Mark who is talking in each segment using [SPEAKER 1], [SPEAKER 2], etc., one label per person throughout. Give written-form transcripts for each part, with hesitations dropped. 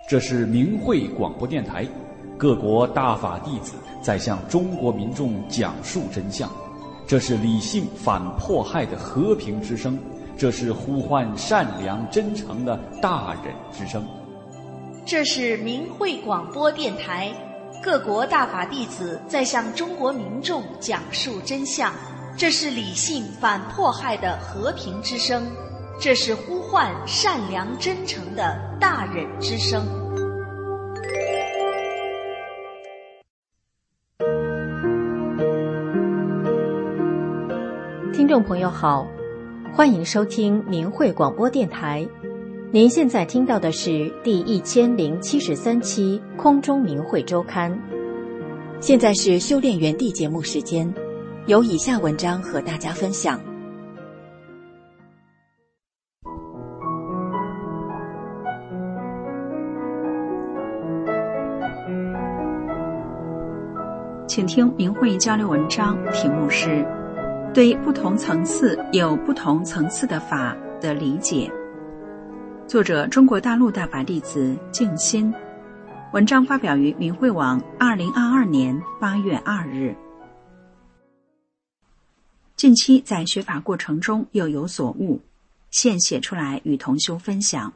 [SPEAKER 1] 这是明慧广播电台，各国大法弟子在向中国民众讲述真相。这是理性反迫害的和平之声，这是呼唤善良真诚的大忍之声。
[SPEAKER 2] 这是明慧广播电台，各国大法弟子在向中国民众讲述真相。这是理性反迫害的和平之声，这是呼唤善良真诚的大忍之声。
[SPEAKER 3] 听众朋友好，欢迎收听明慧广播电台。您现在听到的是第1073期空中明慧周刊。
[SPEAKER 4] 现在是修炼园地节目时间，有以下文章和大家分享。
[SPEAKER 5] 请听明慧交流文章，题目是对不同层次有不同层次的法的理解，作者中国大陆大法弟子静心，文章发表于明慧网2022年8月2日。近期在学法过程中又有所悟，现写出来与同修分享。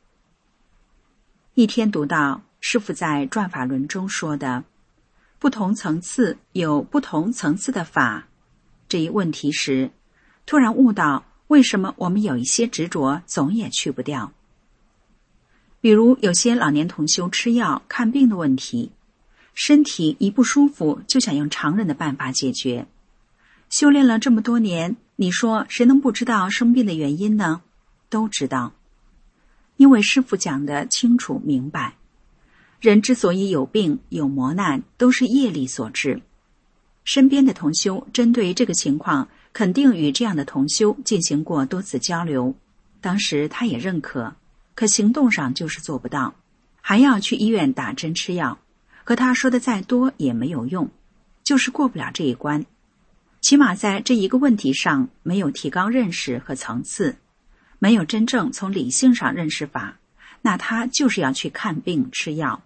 [SPEAKER 5] 一天读到师父在转法轮中说的不同层次有不同层次的法这一问题时，突然悟到为什么我们有一些执着总也去不掉。比如有些老年同修吃药看病的问题，身体一不舒服就想用常人的办法解决。修炼了这么多年，你说谁能不知道生病的原因呢？都知道，因为师父讲得清楚明白，人之所以有病有磨难，都是业力所致。身边的同修针对这个情况，肯定与这样的同修进行过多次交流，当时他也认可，可行动上就是做不到，还要去医院打针吃药，和他说的再多也没有用，就是过不了这一关。起码在这一个问题上没有提高认识和层次，没有真正从理性上认识法，那他就是要去看病吃药。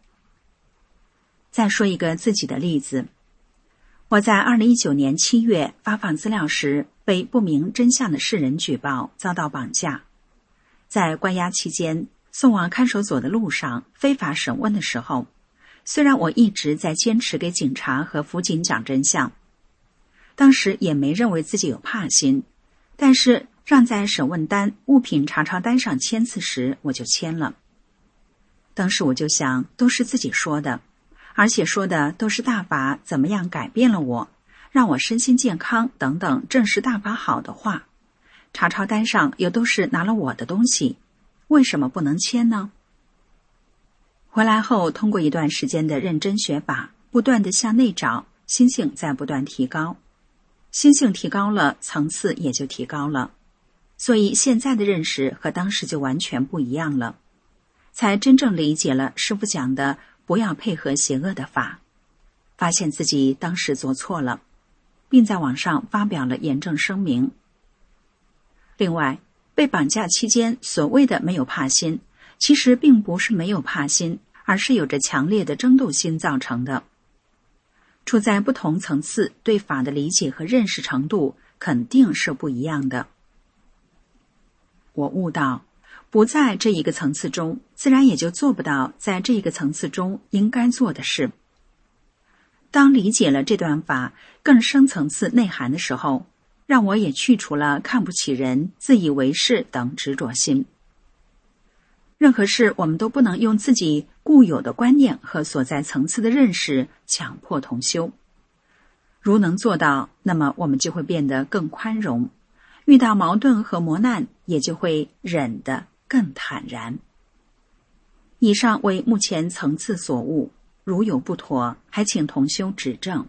[SPEAKER 5] 再说一个自己的例子，我在2019年7月发放资料时，被不明真相的世人举报遭到绑架。在关押期间，送往看守所的路上非法审问的时候，虽然我一直在坚持给警察和辅警讲真相，当时也没认为自己有怕心，但是让在审问单、物品查抄单上签字时，我就签了。当时我就想，都是自己说的，而且说的都是大法怎么样改变了我，让我身心健康等等正是大法好的话，查抄单上又都是拿了我的东西，为什么不能签呢？回来后通过一段时间的认真学法，不断地向内找，心性在不断提高，心性提高了，层次也就提高了，所以现在的认识和当时就完全不一样了，才真正理解了师父讲的不要配合邪恶的法，发现自己当时做错了，并在网上发表了严正声明。另外，被绑架期间所谓的没有怕心，其实并不是没有怕心，而是有着强烈的争斗心造成的。处在不同层次，对法的理解和认识程度肯定是不一样的。我悟到，不在这一个层次中，自然也就做不到在这一个层次中应该做的事。当理解了这段法更深层次内涵的时候，让我也去除了看不起人、自以为是等执着心。任何事我们都不能用自己固有的观念和所在层次的认识强迫同修。如能做到，那么我们就会变得更宽容，遇到矛盾和磨难也就会忍得更坦然。以上为目前层次所悟，如有不妥，还请同修指正。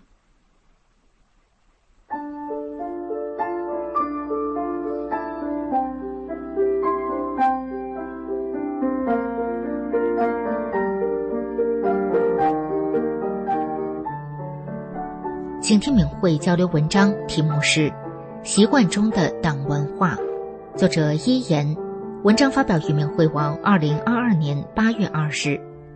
[SPEAKER 6] 请听明慧交流文章，题目是习惯中的党文化，作者一言， 文章发表于明慧网2022年8月20日。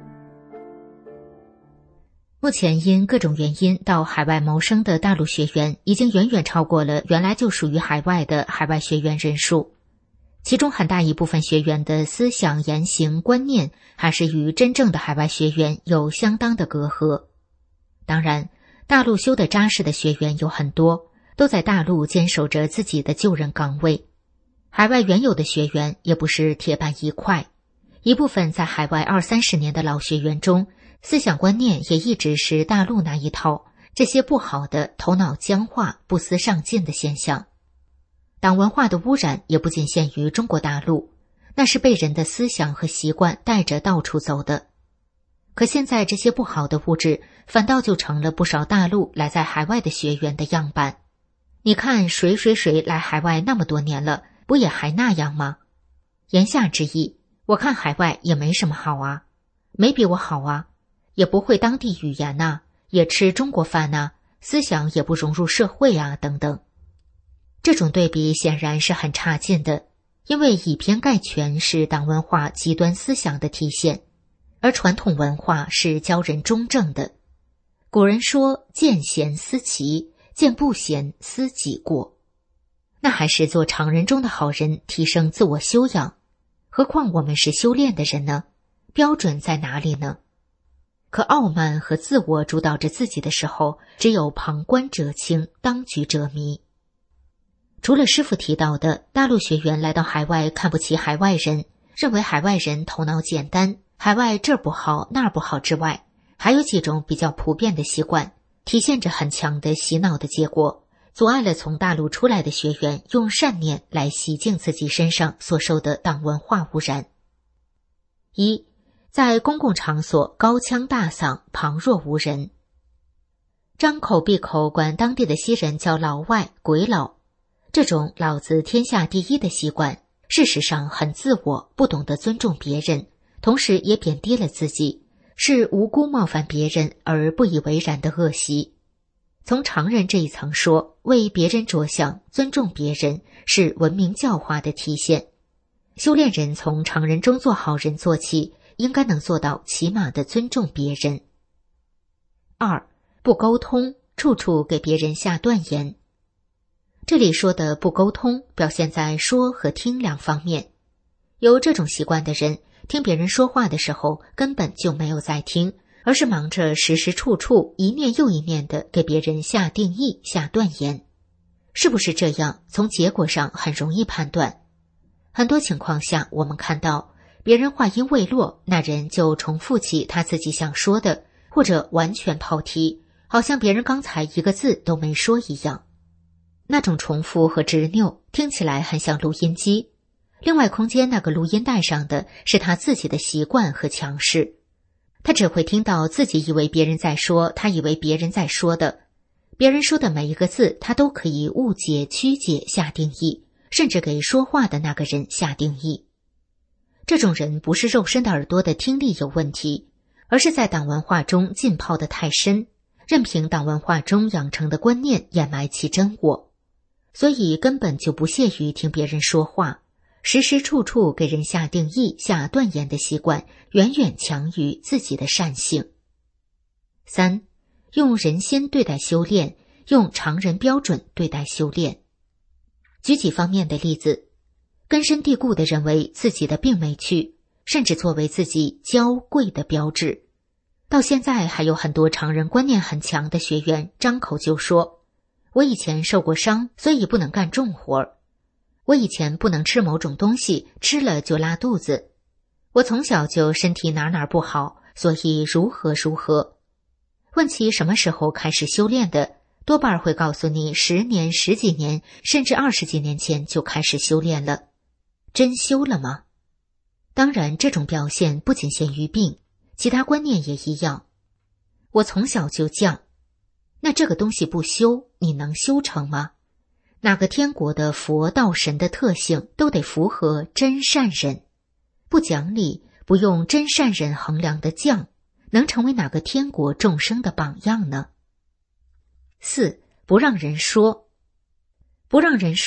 [SPEAKER 6] 目前因各种原因到海外谋生的大陆学员已经远远超过了原来就属于海外的海外学员人数，其中很大一部分学员的思想、言行、观念还是与真正的海外学员有相当的隔阂。当然，大陆修得扎实的学员有很多，都在大陆坚守着自己的就任岗位。海外原有的学员也不是铁板一块，一部分在海外20-30年的老学员中，思想观念也一直是大陆那一套，这些不好的头脑僵化、不思上进的现象。党文化的污染也不仅限于中国大陆，那是被人的思想和习惯带着到处走的。可现在这些不好的物质反倒就成了不少大陆来在海外的学员的样板。你看谁来海外那么多年了，不也还那样吗？言下之意，我看海外也没什么好啊，没比我好啊，也不会当地语言啊，也吃中国饭啊，思想也不融入社会啊，等等。这种对比显然是很差劲的，因为以偏概全是党文化极端思想的体现，而传统文化是教人中正的。古人说见贤思齐，见不贤思己过，那还是做常人中的好人，提升自我修养。何况我们是修炼的人呢？标准在哪里呢？可傲慢和自我主导着自己的时候，只有旁观者清，当局者迷。除了师父提到的大陆学员来到海外看不起海外人，认为海外人头脑简单，海外这儿不好那儿不好之外，还有几种比较普遍的习惯，体现着很强的洗脑的结果，阻碍了从大陆出来的学员用善念来洗净自己身上所受的党文化污染。1. 在公共场所高腔大嗓，旁若无人。张口闭口管当地的西人叫老外、鬼佬，这种老子天下第一的习惯，事实上很自我，不懂得尊重别人，同时也贬低了自己，是无辜冒犯别人而不以为然的恶习。从常人这一层说，为别人着想，尊重别人，是文明教化的体现。修炼人从常人中做好人做起，应该能做到起码的尊重别人。2. 不沟通，处处给别人下断言。这里说的不沟通，表现在说和听两方面。有这种习惯的人，听别人说话的时候根本就没有在听，而是忙着时时处处一念又一念地给别人下定义、下断言。是不是这样，从结果上很容易判断。很多情况下，我们看到别人话音未落，那人就重复起他自己想说的，或者完全跑题，好像别人刚才一个字都没说一样。那种重复和执拗听起来很像录音机，另外空间那个录音带上的是他自己的习惯和强势，他只会听到自己以为别人在说，他以为别人在说的，别人说的每一个字他都可以误解、曲解、下定义，甚至给说话的那个人下定义。这种人不是肉身的耳朵的听力有问题，而是在党文化中浸泡得太深，任凭党文化中养成的观念掩埋其真我，所以根本就不屑于听别人说话，时时处处给人下定义、下断言的习惯，远远强于自己的善性。3. 用人心对待修炼，用常人标准对待修炼。举几方面的例子，根深蒂固地认为自己的病没去，甚至作为自己娇贵的标志。到现在还有很多常人观念很强的学员张口就说，我以前受过伤，所以不能干重活，我以前不能吃某种东西，吃了就拉肚子，我从小就身体哪不好，所以如何。问其什么时候开始修炼的，多半会告诉你10年、10几年，甚至20几年前就开始修炼了。真修了吗？当然，这种表现不仅限于病，其他观念也一样。我从小就犟，那这个东西不修，你能修成吗？哪个天国的佛道神的特性都得符合真善忍，不讲理，不用真善忍衡量的犟，能成为哪个天国众生的榜样呢？4. 不让人说。不让人说，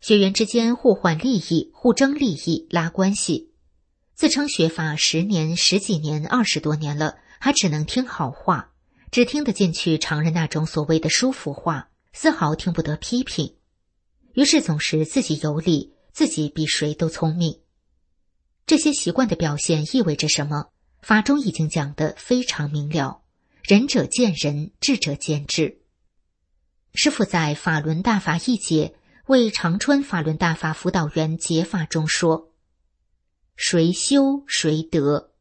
[SPEAKER 6] 学员之间互换利益，互争利益，拉关系。自称学法10年、10几年、20多年了，还只能听好话，只听得进去常人那种所谓的舒服话，丝毫听不得批评。于是总是自己有理，自己比谁都聪明。这些习惯的表现意味着什么？法中已经讲得非常明了，仁者见仁，智者见智。师父在法轮大法一解为长春法轮大法辅导员解法中说，谁修谁得。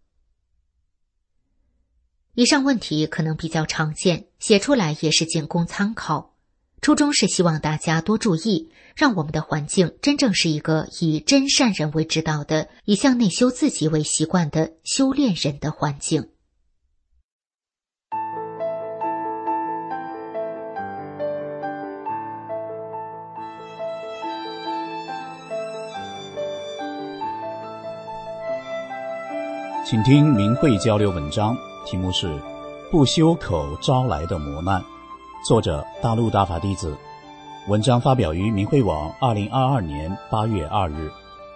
[SPEAKER 6] 以上问题可能比较常见，写出来也是仅供参考，初衷是希望大家多注意，让我们的环境真正是一个以真善人为指导的，以向内修自己为习惯的修炼人的环境。
[SPEAKER 7] 请听明慧交流文章，题目是不修口招来的磨难，作者大陆大法弟子。文章发表于明慧网2022年8月2日。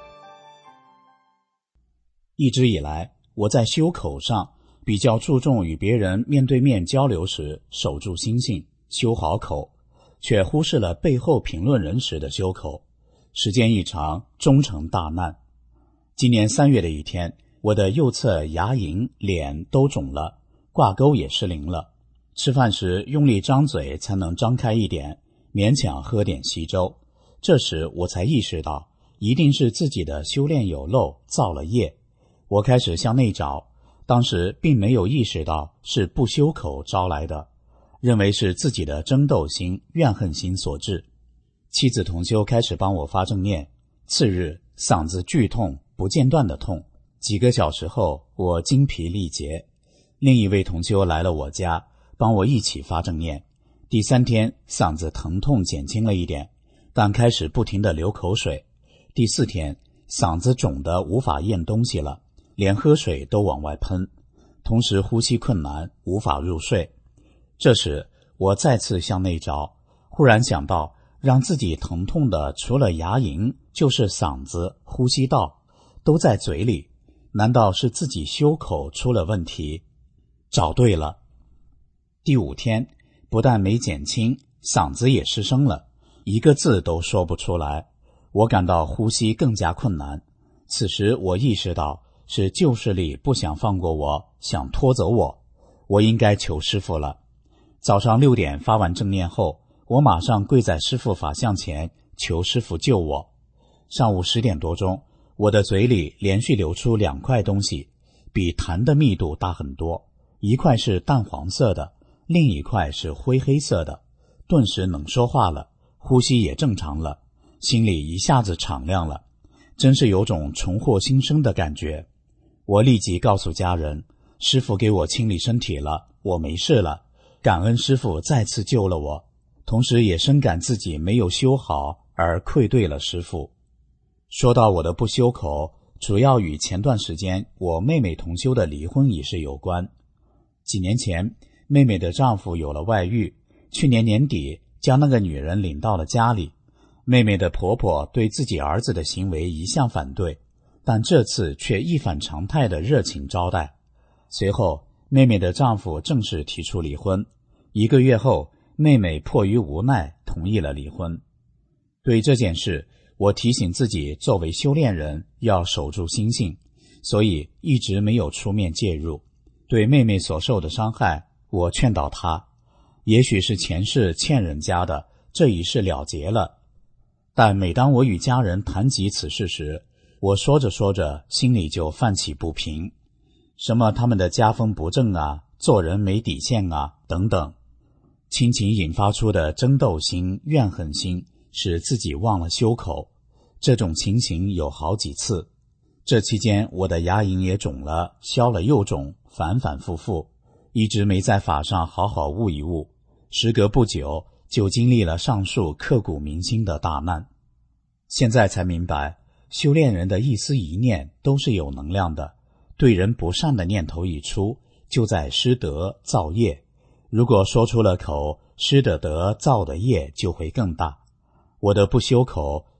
[SPEAKER 7] 一直以来，我在修口上比较注重与别人面对面交流时守住心性，修好口，却忽视了背后评论人时的修口，时间一长，终成大难。今年3月的一天，我的右侧牙龈、脸都肿了，挂钩也失灵了。吃饭时用力张嘴才能张开一点，勉强喝点稀粥。这时我才意识到，一定是自己的修炼有漏，造了业。我开始向内找，当时并没有意识到是不修口招来的，认为是自己的争斗心、怨恨心所致。妻子同修开始帮我发正念，次日嗓子剧痛，不间断的痛。几个小时后，我精疲力竭。另一位同修来了我家，帮我一起发正念。第3天，嗓子疼痛减轻了一点，但开始不停地流口水。第4天，嗓子肿得无法咽东西了，连喝水都往外喷，同时呼吸困难，无法入睡。这时，我再次向内找，忽然想到，让自己疼痛的除了牙龈，就是嗓子、呼吸道，都在嘴里。难道是自己修口出了问题？找对了。第5天，不但没减轻，嗓子也失声了，一个字都说不出来。我感到呼吸更加困难。此时我意识到，是旧势力不想放过我，想拖走我。我应该求师父了。早上6点发完正念后，我马上跪在师父法像前，求师父救我。上午10点多钟，我的嘴里连续流出2块东西，比痰的密度大很多，一块是淡黄色的，另一块是灰黑色的。顿时能说话了，呼吸也正常了，心里一下子敞亮了，真是有种重获新生的感觉。我立即告诉家人，师父给我清理身体了，我没事了，感恩师父再次救了我，同时也深感自己没有修好而愧对了师父。说到我的不修口，主要与前段时间我妹妹同修的离婚一事有关。几年前，妹妹的丈夫有了外遇，去年年底将那个女人领到了家里。妹妹的婆婆对自己儿子的行为一向反对，但这次却一反常态的热情招待。随后，妹妹的丈夫正式提出离婚。1个月后，妹妹迫于无奈同意了离婚。对这件事，我提醒自己作为修炼人要守住心性，所以一直没有出面介入。对妹妹所受的伤害，我劝导她，也许是前世欠人家的，这一事了结了。但每当我与家人谈及此事时，我说着说着心里就泛起不平，什么他们的家风不正啊，做人没底线啊等等。亲情引发出的争斗心、怨恨心，使自己忘了修口，这种情形有好几次。这期间我的牙龈也肿了，消了又肿，反反复复，一直没在法上好好悟一悟。时隔不久，就经历了上述刻骨铭心的大难。现在才明白，修炼人的一丝一念都是有能量的，对人不善的念头一出，就在施德造业。如果说出了口，施的德造的业就会更大。我的不修口，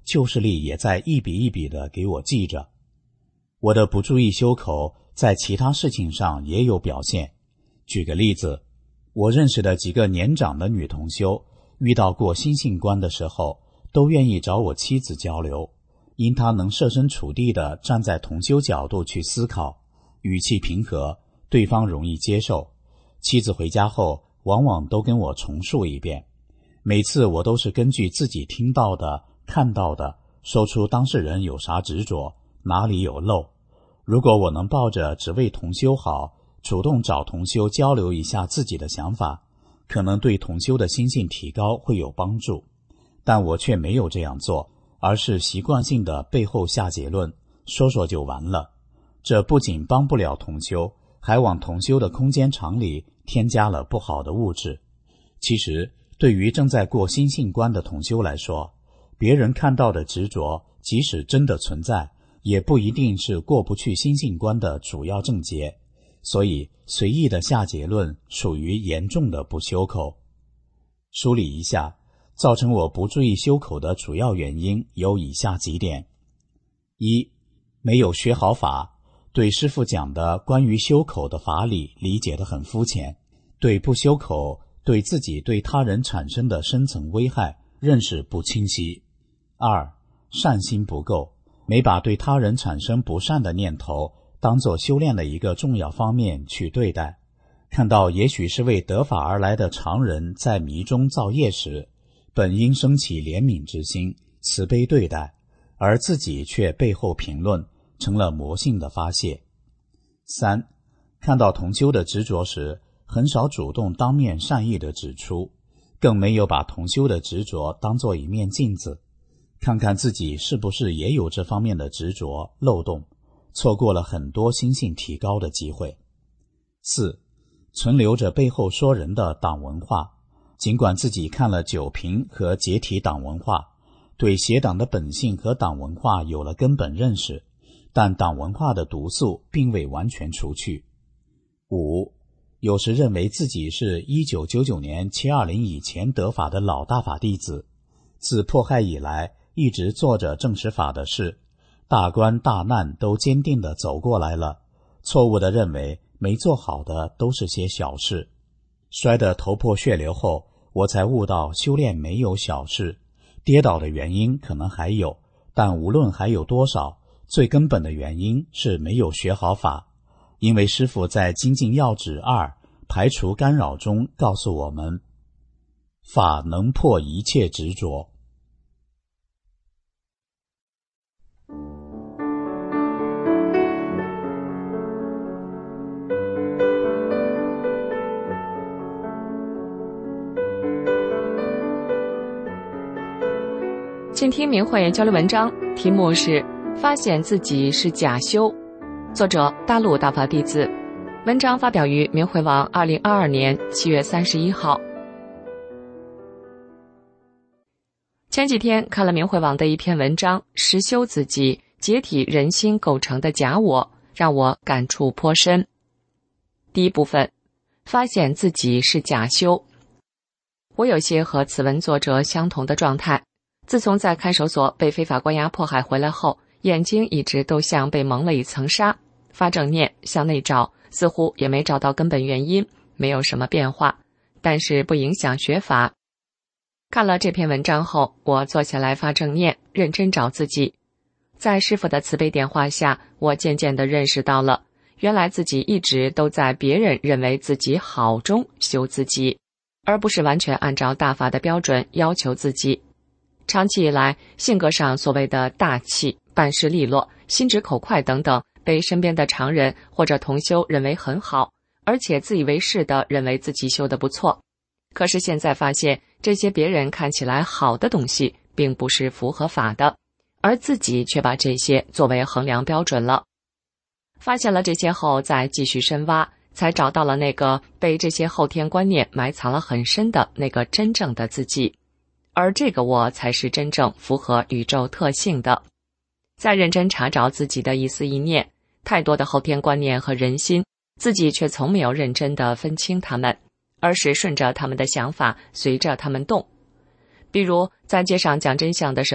[SPEAKER 7] 旧势力也在一笔一笔地给我记着。我的不注意修口在其他事情上也有表现。举个例子，我认识的几个年长的女同修，遇到过心性关的时候，都愿意找我妻子交流，因她能设身处地地站在同修角度去思考，语气平和，对方容易接受。妻子回家后往往都跟我重述一遍，每次我都是根据自己听到的、看到的，说出当事人有啥执着，哪里有漏。如果我能抱着只为同修好，主动找同修交流一下自己的想法，可能对同修的心性提高会有帮助。但我却没有这样做，而是习惯性的背后下结论，说说就完了。这不仅帮不了同修，还往同修的空间场里添加了不好的物质。其实对于正在过心性关的同修来说，别人看到的执着即使真的存在，也不一定是过不去心性关的主要症结，所以随意的下结论属于严重的不修口。梳理一下，造成我不注意修口的主要原因有以下几点：一、没有学好法，对师父讲的关于修口的法理理解得很肤浅，对不修口对自己对他人产生的深层危害认识不清晰。二、善心不够，没把对他人产生不善的念头当作修炼的一个重要方面去对待，看到也许是为得法而来的常人在迷中造业时，本应升起怜悯之心，慈悲对待，而自己却背后评论，成了魔性的发泄。三、看到同修的执着时，很少主动当面善意地指出，更没有把同修的执着当作一面镜子，看看自己是不是也有这方面的执着漏洞，错过了很多心性提高的机会。四、存留着背后说人的党文化，尽管自己看了九评和解体党文化，对邪党的本性和党文化有了根本认识，但党文化的毒素并未完全除去。五、有时认为自己是1999年720以前得法的老大法弟子，自迫害以来一直做着正实法的事，大关大难都坚定地走过来了，错误地认为没做好的都是些小事。摔得头破血流后，我才悟到修炼没有小事，跌倒的原因可能还有，但无论还有多少，最根本的原因是没有学好法。因为师父在精进要旨2排除干扰中告诉我们，法能破一切执着。
[SPEAKER 8] 请听明慧交流文章，题目是发现自己是假修，作者大陆大法弟子，文章发表于明慧网2022年7月31号。前几天看了明慧网的一篇文章，实修自己，解体人心构成的假我，让我感触颇深。第一部分，发现自己是假修。我有些和此文作者相同的状态，自从在看守所被非法关押迫害回来后，眼睛一直都像被蒙了一层纱，发正念向内找，似乎也没找到根本原因，没有什么变化，但是不影响学法。看了这篇文章后，我坐下来发正念，认真找自己。在师父的慈悲点化下，我渐渐地认识到了，原来自己一直都在别人认为自己好中修自己，而不是完全按照大法的标准要求自己。长期以来，性格上所谓的大气、办事利落、心直口快等等，被身边的常人或者同修认为很好，而且自以为是地认为自己修得不错。可是现在发现，这些别人看起来好的东西并不是符合法的，而自己却把这些作为衡量标准了。发现了这些后，再继续深挖，才找到了那个被这些后天观念埋藏了很深的那个真正的自己，而这个我才是真正符合宇宙特性的。再认真查找自己的一思一念，太多的后天观念和人心，自己却从没有认真地分清它们，而是顺着他们的想法，随着他们动。比如在街上讲真相的时候，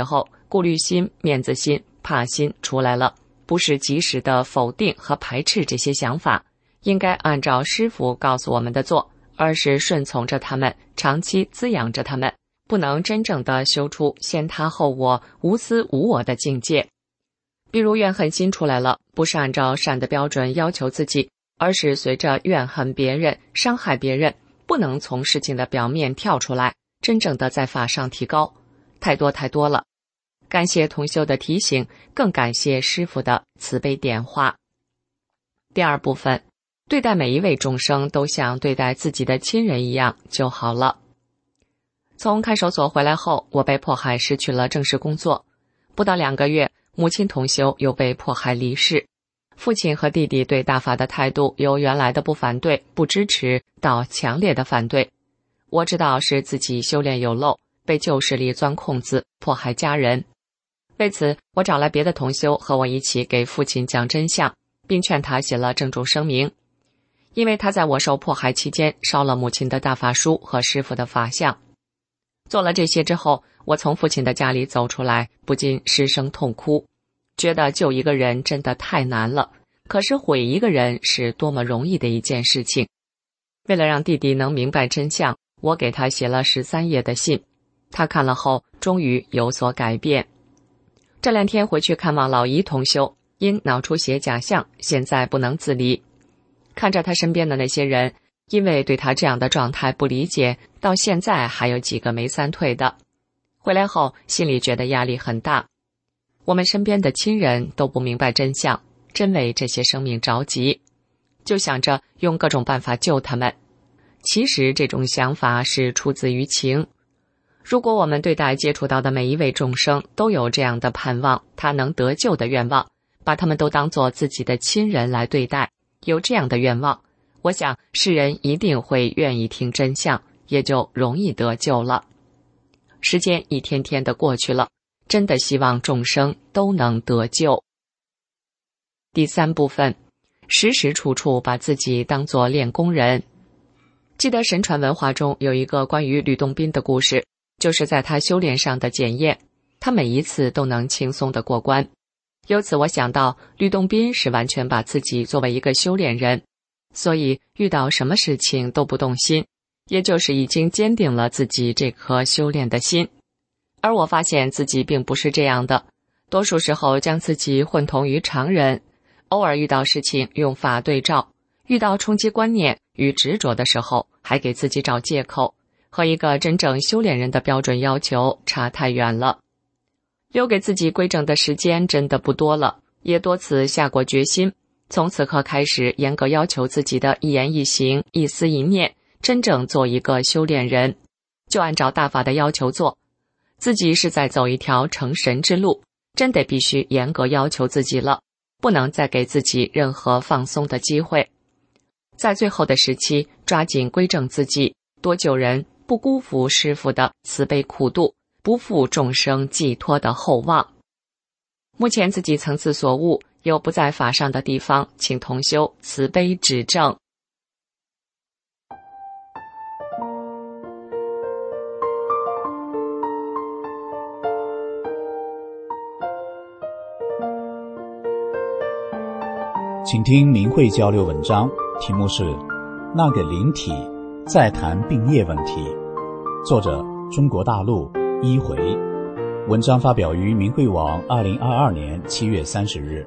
[SPEAKER 8] 顾虑心、面子心、怕心出来了，不是及时的否定和排斥这些想法，应该按照师父告诉我们的做，而是顺从着他们，长期滋养着他们，不能真正的修出先他后我、无私无我的境界。比如怨恨心出来了，不是按照善的标准要求自己，而是随着怨恨别人、伤害别人，不能从事情的表面跳出来，真正的在法上提高。太多了。感谢同修的提醒，更感谢师父的慈悲点化。第二部分，对待每一位众生都像对待自己的亲人一样就好了。从看守所回来后，我被迫害失去了正式工作，不到2个月，母亲同修又被迫害离世。父亲和弟弟对大法的态度由原来的不反对、不支持到强烈的反对。我知道是自己修炼有漏，被旧势力钻空子，迫害家人。为此，我找来别的同修和我一起给父亲讲真相，并劝他写了郑重声明。因为他在我受迫害期间烧了母亲的大法书和师父的法像。做了这些之后，我从父亲的家里走出来，不禁失声痛哭，觉得救一个人真的太难了，可是毁一个人是多么容易的一件事情。为了让弟弟能明白真相，我给他写了13页的信，他看了后终于有所改变。这2天回去看望老姨同修，因脑出血假象，现在不能自理。看着他身边的那些人，因为对他这样的状态不理解，到现在还有几个没散退的。回来后心里觉得压力很大，我们身边的亲人都不明白真相，真为这些生命着急，就想着用各种办法救他们。其实这种想法是出自于情。如果我们对待接触到的每一位众生都有这样的盼望，他能得救的愿望，把他们都当作自己的亲人来对待，有这样的愿望，我想世人一定会愿意听真相，也就容易得救了。时间一天天的过去了，真的希望众生都能得救。第3部分，时时处处把自己当作练功人。记得神传文化中有一个关于吕洞宾的故事，就是在他修炼上的检验，他每一次都能轻松地过关。由此我想到，吕洞宾是完全把自己作为一个修炼人，所以遇到什么事情都不动心，也就是已经坚定了自己这颗修炼的心。而我发现自己并不是这样的，多数时候将自己混同于常人，偶尔遇到事情用法对照，遇到冲击观念与执着的时候，还给自己找借口，和一个真正修炼人的标准要求差太远了。留给自己归正的时间真的不多了，也多次下过决心，从此刻开始严格要求自己的一言一行、一思一念，真正做一个修炼人，就按照大法的要求做。自己是在走一条成神之路，真得必须严格要求自己了，不能再给自己任何放松的机会。在最后的时期，抓紧归正自己，多救人，不辜负师父的慈悲苦度，不负众生寄托的厚望。目前自己层次所悟，有不在法上的地方，请同修慈悲指正。
[SPEAKER 7] 请听明慧交流文章，题目是那个灵体，再谈病业问题，作者中国大陆一回。文章发表于明慧网2022年7月30日。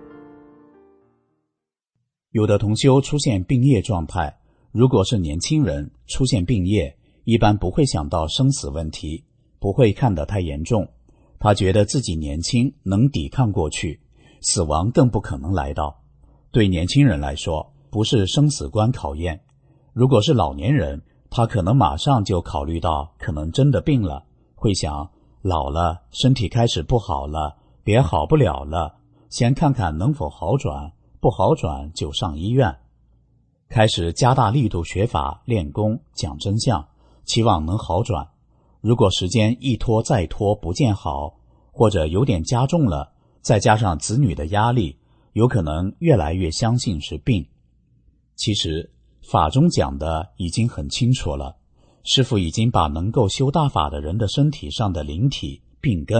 [SPEAKER 7] 有的同修出现病业状态，如果是年轻人出现病业，一般不会想到生死问题，不会看得太严重，他觉得自己年轻，能抵抗过去，死亡更不可能来到。对年轻人来说，不是生死观考验。如果是老年人，他可能马上就考虑到可能真的病了，会想老了，身体开始不好了，别好不了了，先看看能否好转，不好转就上医院。开始加大力度学法练功讲真相，期望能好转。如果时间一拖再拖不见好，或者有点加重了，再加上子女的压力，有可能越来越相信是病。其实法中讲的已经很清楚了，师父已经把能够修大法的人的身体上的灵体病根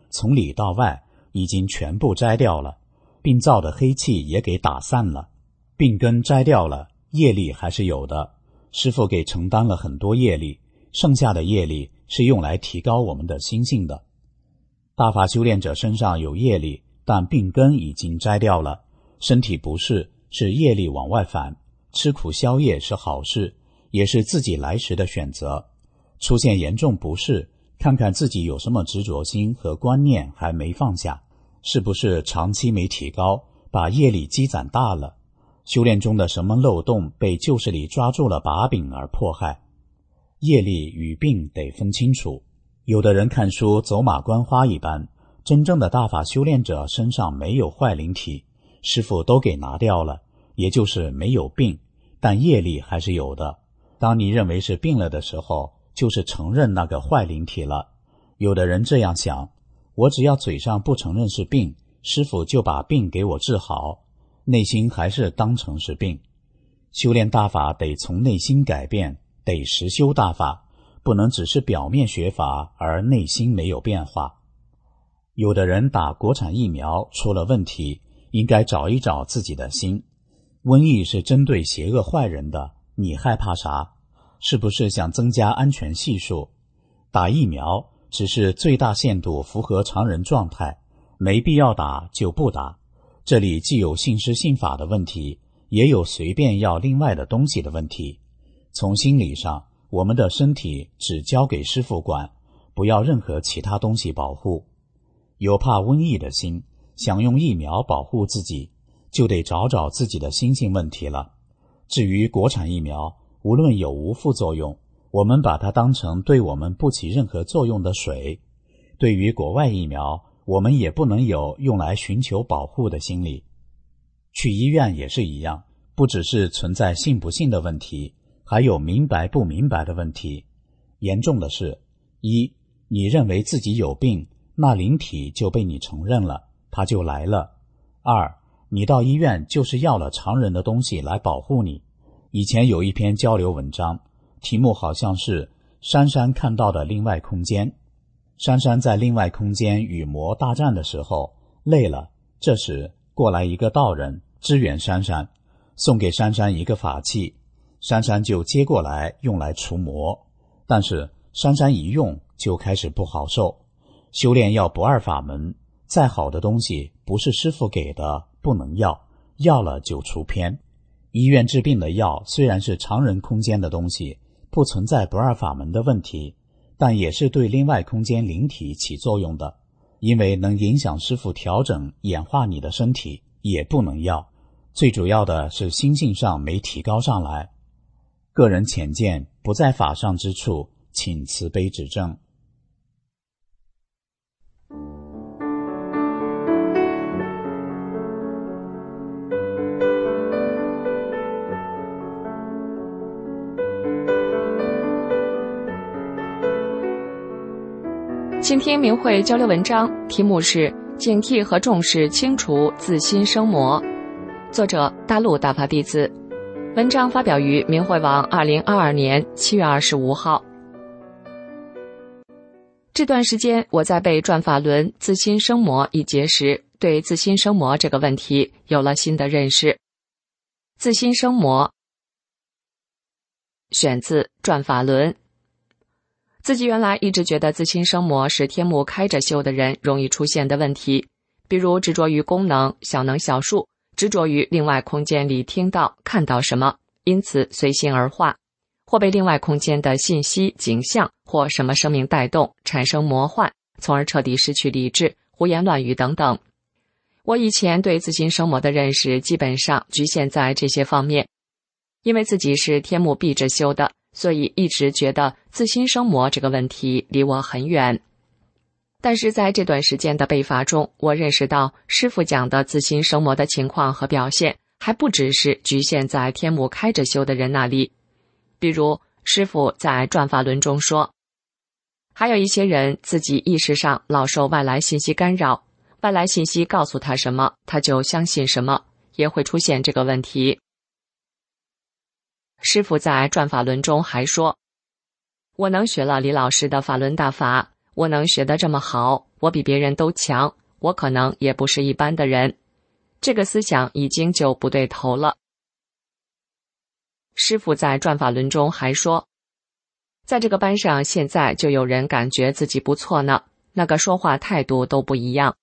[SPEAKER 7] 从里到外已经全部摘掉了，病灶的黑气也给打散了，病根摘掉了，业力还是有的。师父给承担了很多业力，剩下的业力是用来提高我们的心性的。大法修炼者身上有业力，但病根已经摘掉了，身体不适是业力往外返，吃苦消业是好事，也是自己来时的选择。出现严重不适，看看自己有什么执着心和观念还没放下，是不是长期没提高，把业力积攒大了，修炼中的什么漏洞被旧势力抓住了把柄而迫害。业力与病得分清楚，有的人看书走马观花一般，真正的大法修炼者身上没有坏灵体，师父都给拿掉了，也就是没有病，但业力还是有的。当你认为是病了的时候，就是承认那个坏灵体了。有的人这样想，我只要嘴上不承认是病，师父就把病给我治好，内心还是当成是病。修炼大法得从内心改变，得实修大法，不能只是表面学法而内心没有变化。有的人打国产疫苗出了问题，应该找一找自己的心。瘟疫是针对邪恶坏人的，你害怕啥？是不是想增加安全系数？打疫苗只是最大限度符合常人状态，没必要打就不打。这里既有信师信法的问题，也有随便要另外的东西的问题。从心理上，我们的身体只交给师父管，不要任何其他东西保护。有怕瘟疫的心，想用疫苗保护自己，就得找找自己的心性问题了。至于国产疫苗，无论有无副作用，我们把它当成对我们不起任何作用的水。对于国外疫苗，我们也不能有用来寻求保护的心理。去医院也是一样，不只是存在信不信的问题，还有明白不明白的问题。严重的是，一，你认为自己有病，那灵体就被你承认了，它就来了。二，你到医院就是要了常人的东西来保护你。以前有一篇交流文章，题目好像是珊珊看到的另外空间。珊珊在另外空间与魔大战的时候累了，这时过来一个道人支援珊珊，送给珊珊一个法器，珊珊就接过来用来除魔。但是珊珊一用就开始不好受。修炼要不二法门，再好的东西不是师父给的不能要，要了就出偏。医院治病的药虽然是常人空间的东西，不存在不二法门的问题，但也是对另外空间灵体起作用的，因为能影响师父调整演化你的身体，也不能要。最主要的是心性上没提高上来。个人浅见不在法上之处，请慈悲指正。
[SPEAKER 8] 请听明慧交流文章，题目是警惕和重视清除自心生魔，作者大陆大法弟子。文章发表于明慧网2022年7月25号。这段时间我在背转法轮自心生魔一节时，对自心生魔这个问题有了新的认识。自心生魔选自转法轮。自己原来一直觉得自心生魔是天目开着修的人容易出现的问题，比如执着于功能、小能小数，执着于另外空间里听到、看到什么，因此随心而化，或被另外空间的信息、景象或什么生命带动，产生魔幻，从而彻底失去理智、胡言乱语等等。我以前对自心生魔的认识基本上局限在这些方面，因为自己是天目闭着修的，所以一直觉得自心生魔这个问题离我很远。但是在这段时间的背法中，我认识到师父讲的自心生魔的情况和表现还不只是局限在天目开着修的人那里。比如师父在转法轮中说，还有一些人自己意识上老受外来信息干扰，外来信息告诉他什么他就相信什么，也会出现这个问题。师父在转法轮中还说，我能学了李老师的法轮大法，我能学得这么好， 我比别人都强，我可能也不是一般的人。这个思想已经就不对头了。师父在转法轮中还说，在这个班上现在就有人感觉自己不错呢，那个说话态度都不一样。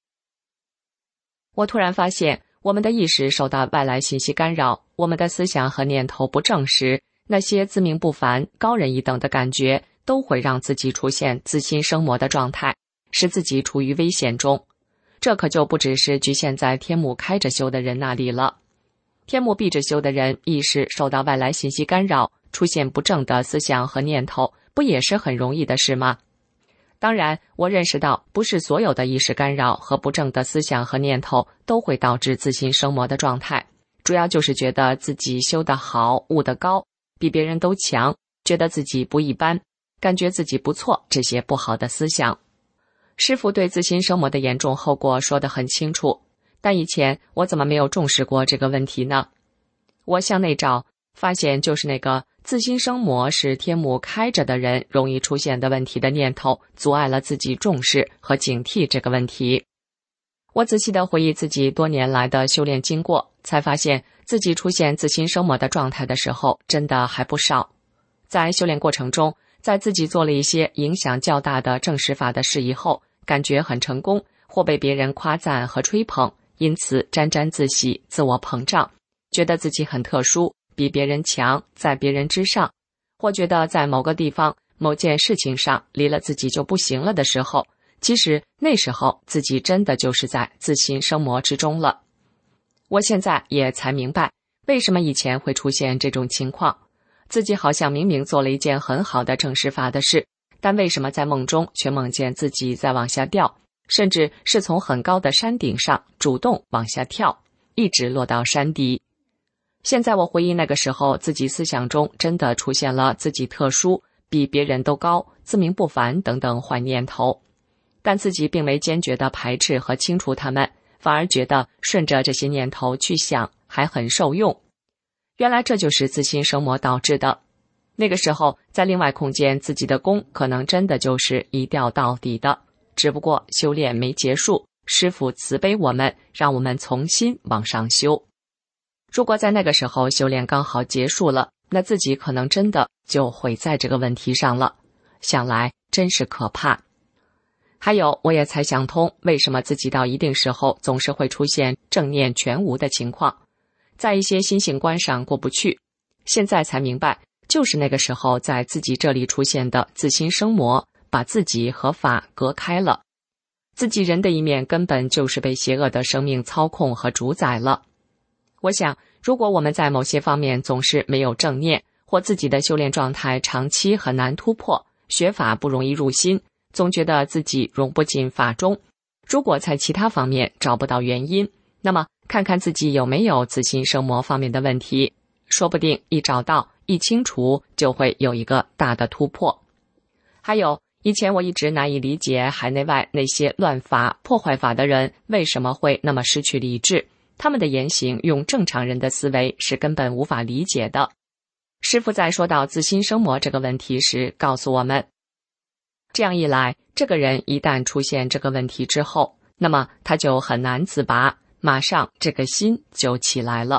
[SPEAKER 8] 我突然发现，我们的意识受到外来信息干扰，我们的思想和念头不正时，那些自命不凡、高人一等的感觉都会让自己出现自心生魔的状态，使自己处于危险中。这可就不只是局限在天目开着修的人那里了。天目闭着修的人，意识受到外来信息干扰，出现不正的思想和念头，不也是很容易的事吗？当然，我认识到不是所有的意识干扰和不正的思想和念头都会导致自心生魔的状态，主要就是觉得自己修得好，悟得高，比别人都强，觉得自己不一般，感觉自己不错，这些不好的思想。师父对自心生魔的严重后果说得很清楚，但以前我怎么没有重视过这个问题呢？我向内找，发现就是那个自心生魔是天目开着的人容易出现的问题的念头，阻碍了自己重视和警惕这个问题。我仔细地回忆自己多年来的修炼经过，才发现自己出现自心生魔的状态的时候真的还不少。在修炼过程中，在自己做了一些影响较大的正实法的事以后，感觉很成功，或被别人夸赞和吹捧，因此沾沾自喜，自我膨胀，觉得自己很特殊，比别人强，在别人之上，或觉得在某个地方某件事情上离了自己就不行了的时候，其实那时候自己真的就是在自心生魔之中了。我现在也才明白为什么以前会出现这种情况，自己好像明明做了一件很好的正实法的事，但为什么在梦中却梦见自己在往下掉，甚至是从很高的山顶上主动往下跳，一直落到山底。现在我回忆那个时候，自己思想中真的出现了自己特殊，比别人都高，自命不凡等等坏念头，但自己并没坚决地排斥和清除它们，反而觉得顺着这些念头去想还很受用。原来这就是自心生魔导致的。那个时候在另外空间，自己的功可能真的就是一掉到底的，只不过修炼没结束，师父慈悲我们，让我们重新往上修。如果在那个时候修炼刚好结束了，那自己可能真的就毁在这个问题上了，想来真是可怕。还有，我也才想通为什么自己到一定时候总是会出现正念全无的情况，在一些心性观上过不去。现在才明白，就是那个时候在自己这里出现的自心生魔，把自己和法隔开了。自己人的一面根本就是被邪恶的生命操控和主宰了。我想，如果我们在某些方面总是没有正念，或自己的修炼状态长期很难突破，学法不容易入心，总觉得自己融不进法中，如果在其他方面找不到原因，那么看看自己有没有自心生魔方面的问题，说不定一找到一清除，就会有一个大的突破。还有，以前我一直难以理解海内外那些乱法破坏法的人为什么会那么失去理智，他们的言行用正常人的思维是根本无法理解的。师父在说到自心生魔这个问题时告诉我们，这样一来，这个人一旦出现这个问题之后，那么他就很难自拔，马上这个心就起来了。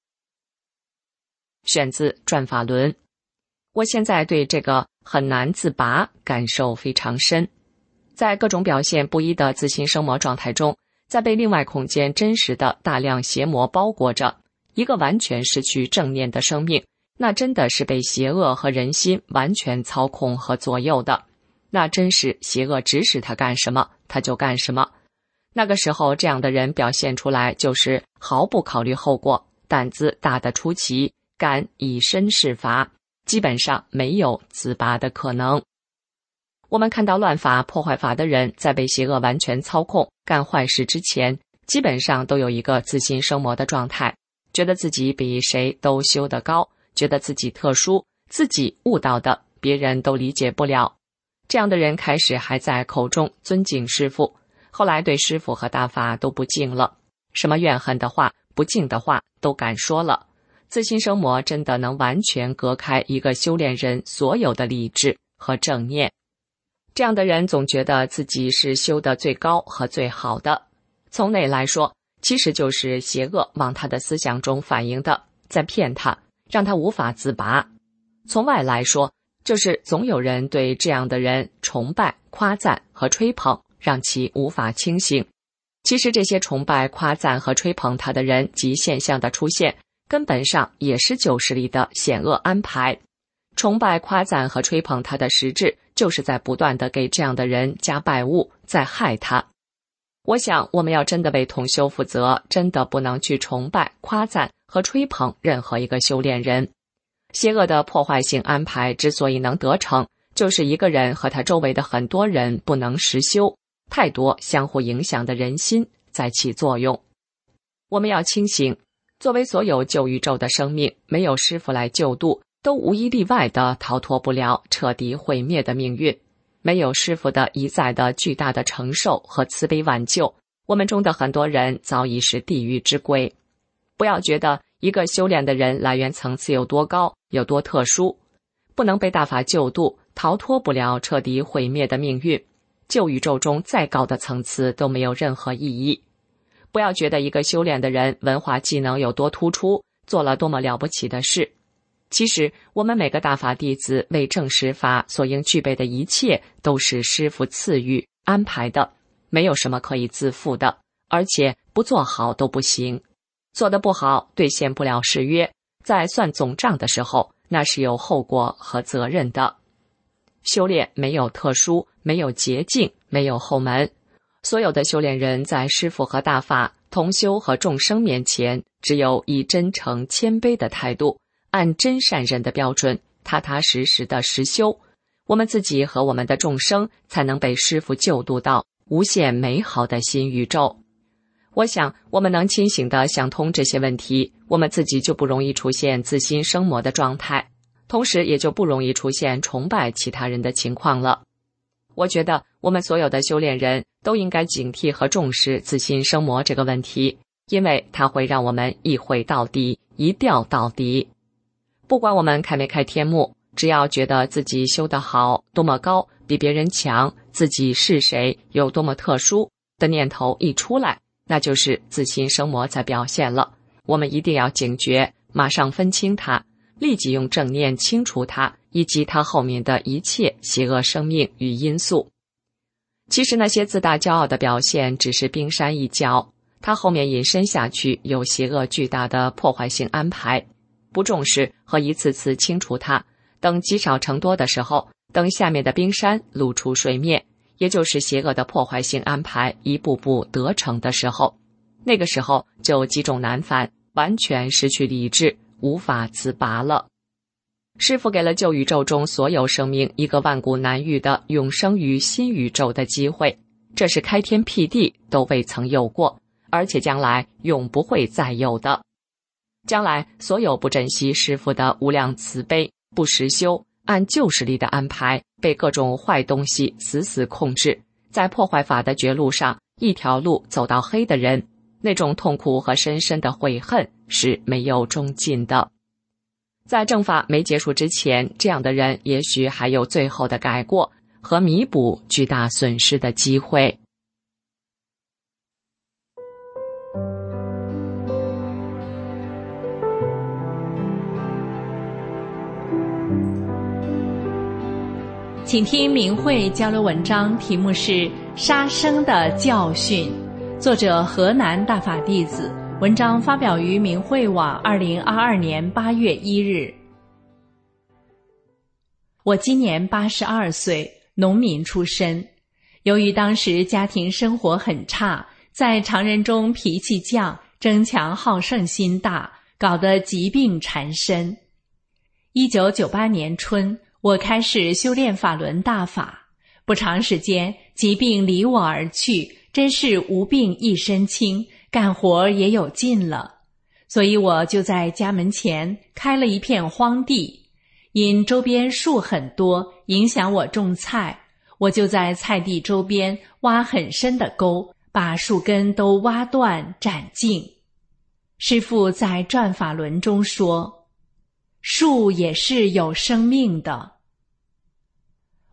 [SPEAKER 8] 选自转法轮。我现在对这个很难自拔感受非常深。在各种表现不一的自心生魔状态中，在被另外空间真实的大量邪魔包裹着，一个完全失去正念的生命，那真的是被邪恶和人心完全操控和左右的，那真是邪恶指使他干什么他就干什么。那个时候这样的人表现出来就是毫不考虑后果，胆子大得出奇，敢以身试法，基本上没有自拔的可能。我们看到乱法破坏法的人在被邪恶完全操控干坏事之前，基本上都有一个自心生魔的状态，觉得自己比谁都修得高，觉得自己特殊，自己悟到的别人都理解不了。这样的人开始还在口中尊敬师父，后来对师父和大法都不敬了，什么怨恨的话不敬的话都敢说了。自心生魔真的能完全隔开一个修炼人所有的理智和正念。 这样的人总觉得自己是修得最高和最好的。从内来说，其实就是邪恶往他的思想中反映的，在骗他，让他无法自拔。从外来说，就是总有人对这样的人崇拜、夸赞和吹捧，让其无法清醒。其实这些崇拜、夸赞和吹捧他的人及现象的出现，根本上也是旧势力的险恶安排。崇拜、夸赞和吹捧他的实质，就是在不断地给这样的人加败物，在害他。我想，我们要真的为同修负责，真的不能去崇拜、夸赞和吹捧任何一个修炼人。邪恶的破坏性安排之所以能得逞，就是一个人和他周围的很多人不能实修，太多相互影响的人心在起作用。我们要清醒，作为所有旧宇宙的生命，没有师父来救度，都无一例外地逃脱不了彻底毁灭的命运。没有师父的一再的巨大的承受和慈悲挽救，我们中的很多人早已是地狱之鬼。不要觉得一个修炼的人来源层次有多高，有多特殊，不能被大法救度，逃脱不了彻底毁灭的命运。旧宇宙中再高的层次都没有任何意义。不要觉得一个修炼的人文化技能有多突出，做了多么了不起的事。其实我们每个大法弟子为证实法所应具备的一切，都是师父赐予安排的，没有什么可以自负的，而且不做好都不行。做得不好，兑现不了誓约，在算总账的时候，那是有后果和责任的。修炼没有特殊，没有捷径，没有后门。所有的修炼人在师父和大法、同修和众生面前，只有以真诚谦卑的态度，按真善人的标准，踏踏实实的实修，我们自己和我们的众生才能被师父救度到无限美好的新宇宙。我想，我们能清醒地想通这些问题，我们自己就不容易出现自心生魔的状态，同时也就不容易出现崇拜其他人的情况了。我觉得我们所有的修炼人都应该警惕和重视自心生魔这个问题，因为它会让我们一毁到底，一掉到底。不管我们开没开天幕，只要觉得自己修得好，多么高，比别人强，自己是谁，有多么特殊的念头一出来，那就是自心生魔在表现了。我们一定要警觉，马上分清它，立即用正念清除它，以及它后面的一切邪恶生命与因素。其实那些自大骄傲的表现只是冰山一角，它后面引申下去有邪恶巨大的破坏性安排。不重视和一次次清除它，等积少成多的时候，等下面的冰山露出水面，也就是邪恶的破坏性安排一步步得逞的时候，那个时候就积重难返，完全失去理智，无法自拔了。师父给了旧宇宙中所有生命一个万古难遇的永生于新宇宙的机会，这是开天辟地都未曾有过，而且将来永不会再有的。将来所有不珍惜师父的无量慈悲，不实修，按旧势力的安排，被各种坏东西死死控制，在破坏法的绝路上一条路走到黑的人，那种痛苦和深深的悔恨是没有终尽的。在正法没结束之前，这样的人也许还有最后的改过和弥补巨大损失的机会。
[SPEAKER 9] 请听明慧交流文章，题目是《杀生的教训》，作者河南大法弟子，文章发表于明慧网2022年8月1日。我今年82岁，农民出身。由于当时家庭生活很差，在常人中脾气犟，争强好胜心大，搞得疾病缠身。1998年春，我开始修炼法轮大法，不长时间，疾病离我而去，真是无病一身轻，干活也有劲了。所以我就在家门前开了一片荒地，因周边树很多，影响我种菜，我就在菜地周边挖很深的沟，把树根都挖断斩净。师父在转法轮中说，树也是有生命的。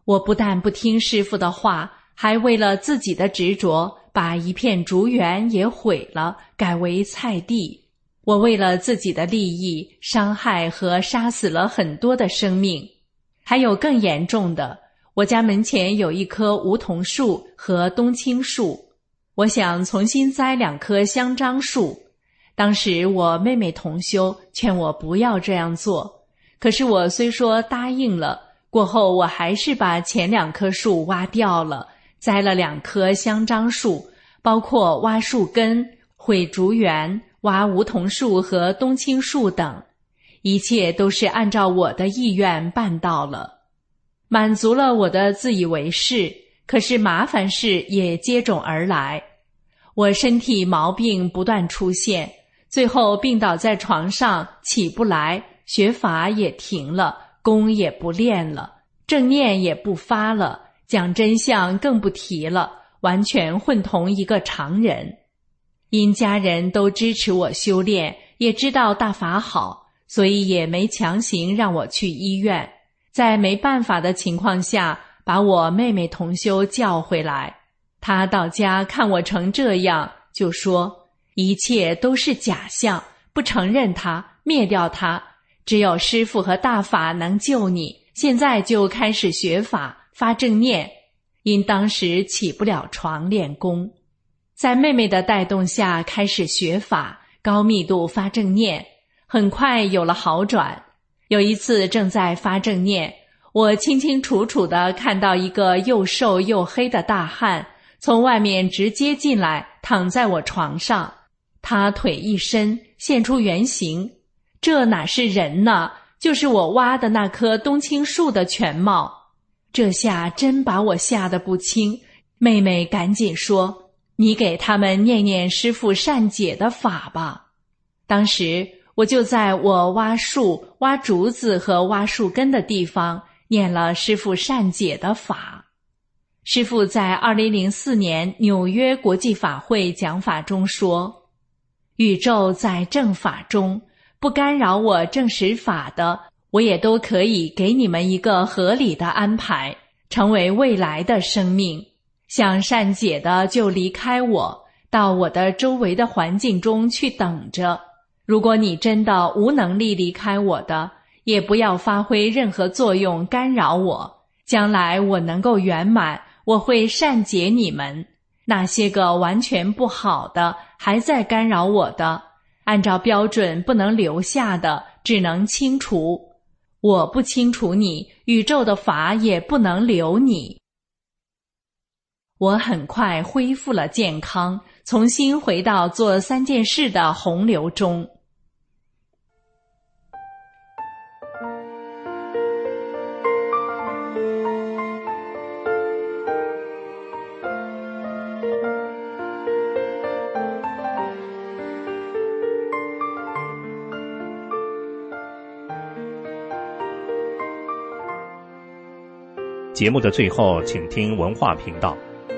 [SPEAKER 9] 我不但不听师父的话，还为了自己的执着，把一片竹园也毁了，改为菜地。我为了自己的利益，伤害和杀死了很多的生命。还有更严重的，我家门前有一棵梧桐树和冬青树，我想重新栽2棵香樟树。当时我妹妹同修劝我不要这样做，可是我虽说答应了，过后我还是把前2棵树挖掉了，栽了2棵香樟树，包括挖树根、毁竹园、挖梧桐树和冬青树等，一切都是按照我的意愿办到了，满足了我的自以为是。可是麻烦事也接踵而来，我身体毛病不断出现，最后病倒在床上起不来，学法也停了，功也不练了，正念也不发了，讲真相更不提了，完全混同一个常人。因家人都支持我修炼，也知道大法好，所以也没强行让我去医院。在没办法的情况下，把我妹妹同修叫回来。她到家看我成这样，就说一切都是假象，不承认它，灭掉它，只有师父和大法能救你，现在就开始学法，发正念。因当时起不了床练功，在妹妹的带动下开始学法，高密度发正念，很快有了好转。有一次正在发正念，我清清楚楚地看到一个又瘦又黑的大汉从外面直接进来，躺在我床上，他腿一伸，现出原形，这哪是人呢，就是我挖的那棵冬青树的全貌。这下真把我吓得不轻，妹妹赶紧说，你给他们念念师父善解的法吧。当时我就在我挖树、挖竹子和挖树根的地方念了师父善解的法。师父在2004年纽约国际法会讲法中说，宇宙在正法中，不干扰我正实法的，我也都可以给你们一个合理的安排，成为未来的生命。想善解的就离开我，到我的周围的环境中去等着。如果你真的无能力离开我的，也不要发挥任何作用干扰我。将来我能够圆满，我会善解你们。那些个完全不好的，还在干扰我的，按照标准不能留下的，只能清除。我不清除你，宇宙的法也不能留你。我很快恢复了健康，重新回到做3件事的洪流中。
[SPEAKER 10] 节目的最后，请听文化频道。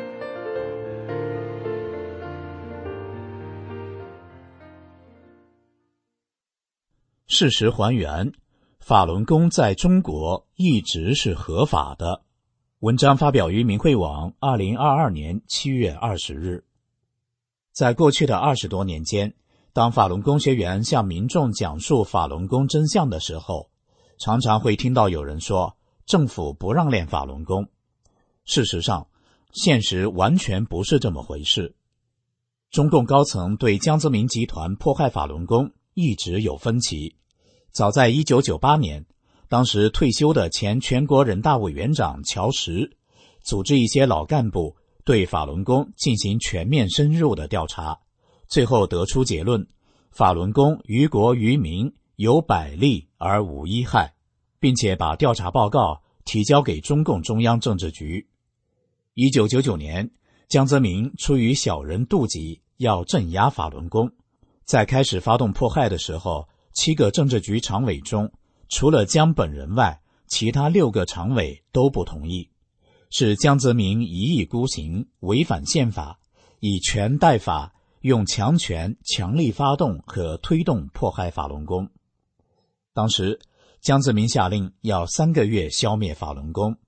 [SPEAKER 7] 事实还原，法轮功在中国一直是合法的。文章发表于明慧网2022年7月20日。在过去的20多年间，当法轮功学员向民众讲述法轮功真相的时候，常常会听到有人说政府不让练法轮功。事实上，现实完全不是这么回事。中共高层对江泽民集团迫害法轮功一直有分歧。早在1998年，当时退休的前全国人大委员长乔石组织一些老干部对法轮功进行全面深入的调查，最后得出结论，法轮功于国于民有百利而无一害，并且把调查报告提交给中共中央政治局。1999年，江泽民出于小人妒忌，要镇压法轮功，在开始发动迫害的时候，7个政治局常委中，除了江本人外，其他6个常委都不同意，是江泽民一意孤行，违反宪法，以权代法，用强权强力发动和推动迫害法轮功。当时江泽民下令要3个月消灭法轮功，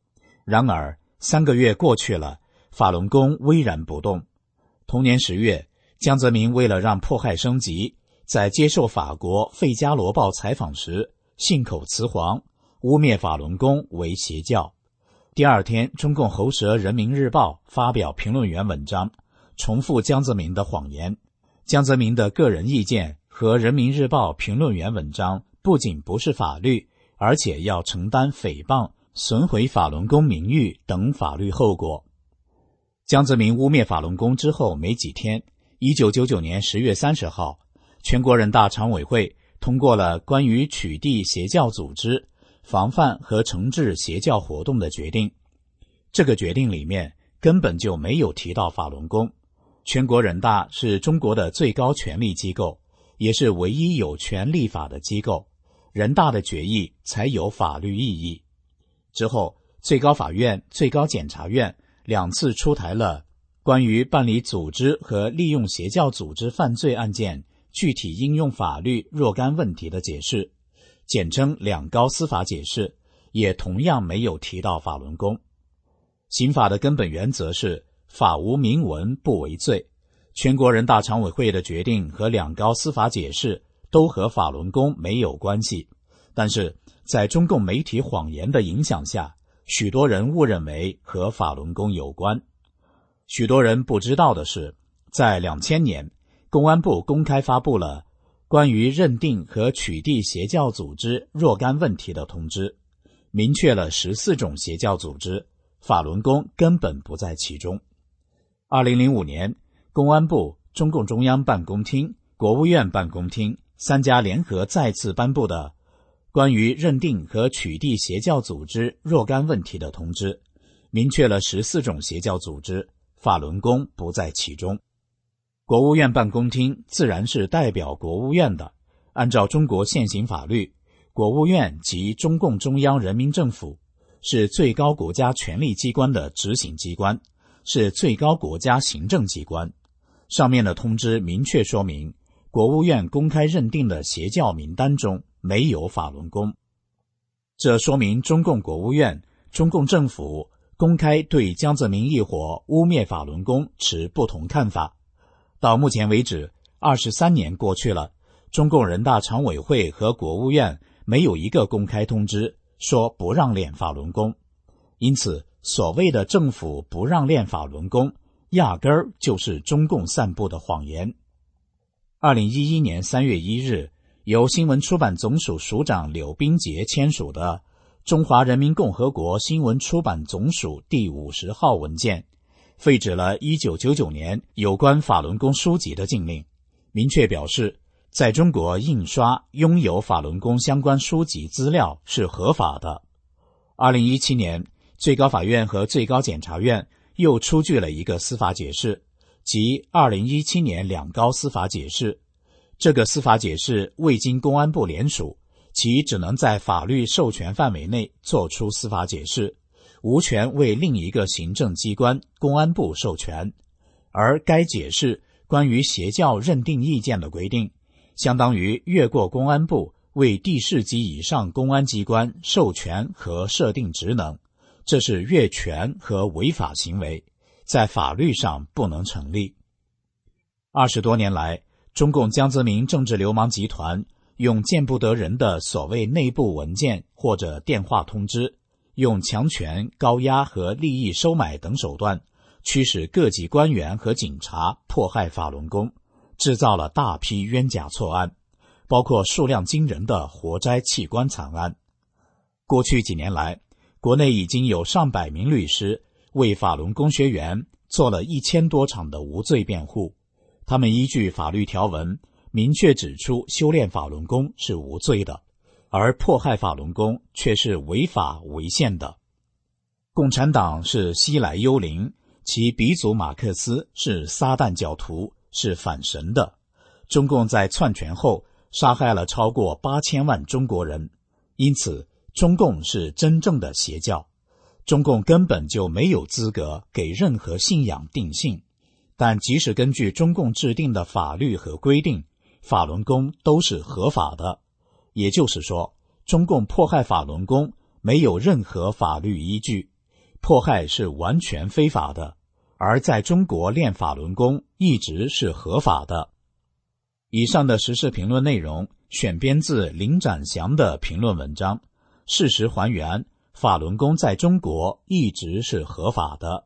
[SPEAKER 7] 然而3个月过去了，法轮功巍然不动。同年10月，江泽民为了让迫害升级，在接受法国《费加罗报》采访时信口雌黄，污蔑法轮功为邪教。第二天，中共喉舌《人民日报》发表评论员文章，重复江泽民的谎言。江泽民的个人意见和《人民日报》评论员文章不仅不是法律，而且要承担诽谤、损毁法轮功名誉等法律后果。江泽民污蔑法轮功之后没几天，1999年10月30号，全国人大常委会通过了关于取缔邪教组织、防范和惩治邪教活动的决定。这个决定里面根本就没有提到法轮功。全国人大是中国的最高权力机构，也是唯一有权立法的机构，人大的决议才有法律意义。之后，最高法院、最高检察院2次出台了关于办理组织和利用邪教组织犯罪案件具体应用法律若干问题的解释，简称2高司法解释，也同样没有提到法轮功。刑法的根本原则是法无明文不为罪，全国人大常委会的决定和2高司法解释都和法轮功没有关系，但是在中共媒体谎言的影响下，许多人误认为和法轮功有关。许多人不知道的是，在2000年，公安部公开发布了关于认定和取缔邪教组织若干问题的通知，明确了14种邪教组织，法轮功根本不在其中。2005年，公安部、中共中央办公厅、国务院办公厅3家联合再次颁布的关于认定和取缔邪教组织若干问题的通知，明确了14种邪教组织，法轮功不在其中。国务院办公厅自然是代表国务院的，按照中国现行法律，国务院及中共中央人民政府是最高国家权力机关的执行机关，是最高国家行政机关。上面的通知明确说明，国务院公开认定的邪教名单中没有法轮功。这说明中共国务院、中共政府公开对江泽民一伙污蔑法轮功持不同看法。到目前为止，23年过去了，中共人大常委会和国务院没有一个公开通知说不让练法轮功。因此，所谓的政府不让练法轮功，压根儿就是中共散布的谎言。2011年3月1日，由新闻出版总署署长柳斌杰签署的《中华人民共和国新闻出版总署第50号文件》，废止了1999年有关法轮功书籍的禁令，明确表示，在中国印刷拥有法轮功相关书籍资料是合法的。2017年，最高法院和最高检察院又出具了一个司法解释，即2017年2高司法解释。这个司法解释未经公安部联署，其只能在法律授权范围内作出司法解释，无权为另一个行政机关公安部授权。而该解释关于邪教认定意见的规定，相当于越过公安部为地市级以上公安机关授权和设定职能，这是越权和违法行为，在法律上不能成立。20多年来，中共江泽民政治流氓集团用见不得人的所谓内部文件或者电话通知，用强权、高压和利益收买等手段，驱使各级官员和警察迫害法轮功，制造了大批冤假错案，包括数量惊人的活摘器官惨案。过去几年来，国内已经有上百名律师为法轮功学员做了1000多场的无罪辩护，他们依据法律条文明确指出修炼法轮功是无罪的，而迫害法轮功却是违法违宪的。共产党是西来幽灵，其鼻祖马克思是撒旦教徒，是反神的。中共在篡权后杀害了超过8000万中国人，因此中共是真正的邪教。中共根本就没有资格给任何信仰定性，但即使根据中共制定的法律和规定，法轮功都是合法的。也就是说，中共迫害法轮功没有任何法律依据， 迫害是完全非法的，而在中国练法轮功一直是合法的。以上的时事评论内容选编自林展祥的评论文章，事实还原，法轮功在中国一直是合法的。